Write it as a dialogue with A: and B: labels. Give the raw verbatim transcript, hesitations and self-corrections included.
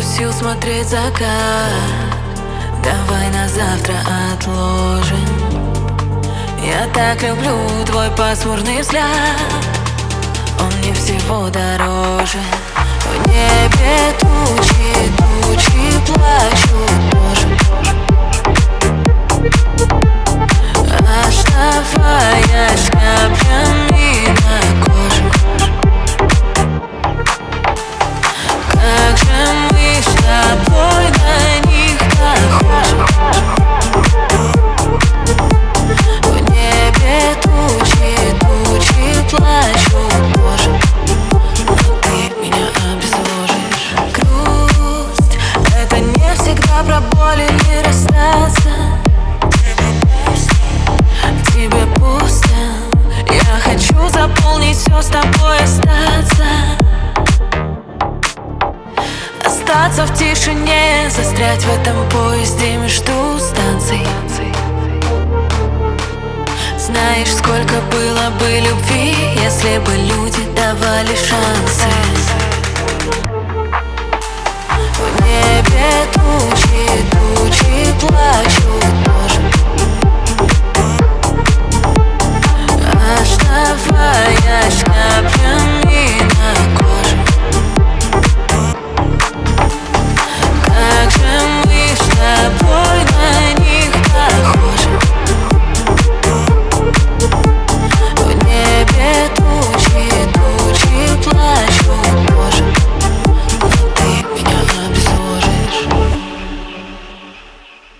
A: сил смотреть закат. Давай на завтра отложим. Я так люблю твой пасмурный взгляд. Он мне всего дороже. В небе тучи, тучи плачут тоже, оставаясь каплями на коже. Как же мы с тобой на них похожи. В небе тучи, тучи плачут тоже, но ты меня обезвожишь. Грусть — это не всегда про боль или расстаться. Тебе пусто, я хочу заполнить все, с тобой остаться. Остаться в тишине, застрять в этом поезде между станций. Знаешь, сколько было бы любви, если бы люди давали шансы. В небе тучи, тучи плачут